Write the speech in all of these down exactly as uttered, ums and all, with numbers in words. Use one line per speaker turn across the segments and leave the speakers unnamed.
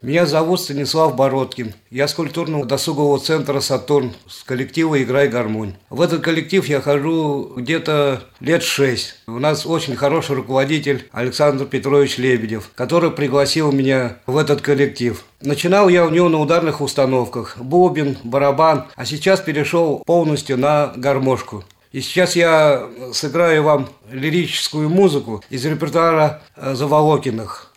Меня зовут Станислав Бородкин. Я с культурно-досугового центра «Сатурн» с коллектива «Играй гармонь». В этот коллектив я хожу где-то лет шесть. У нас очень хороший руководитель Александр Петрович Лебедев, который пригласил меня в этот коллектив. Начинал я у него на ударных установках, бубен, барабан, а сейчас перешел полностью на гармошку. И сейчас я сыграю вам лирическую музыку из репертуара Заволокиных.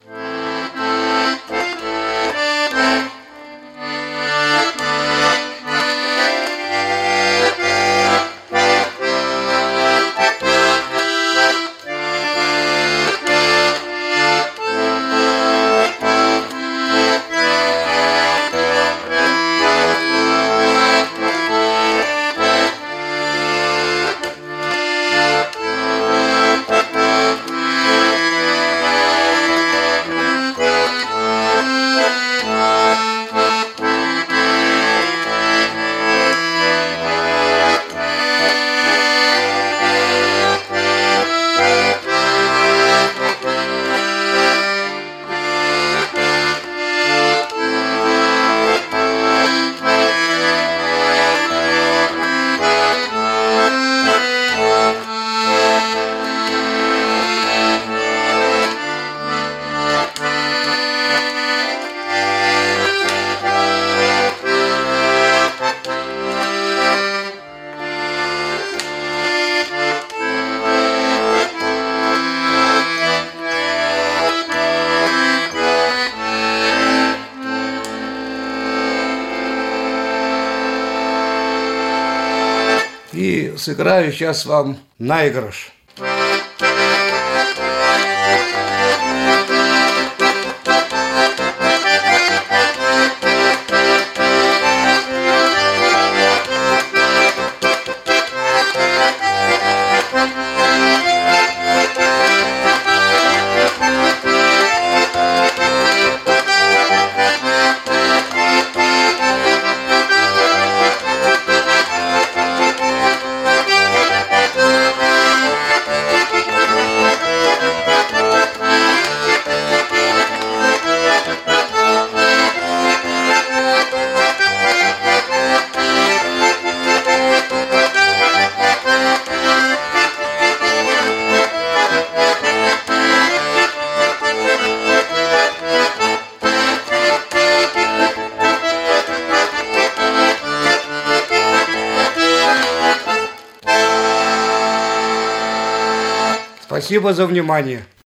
И сыграю сейчас вам наигрыш. Спасибо за внимание.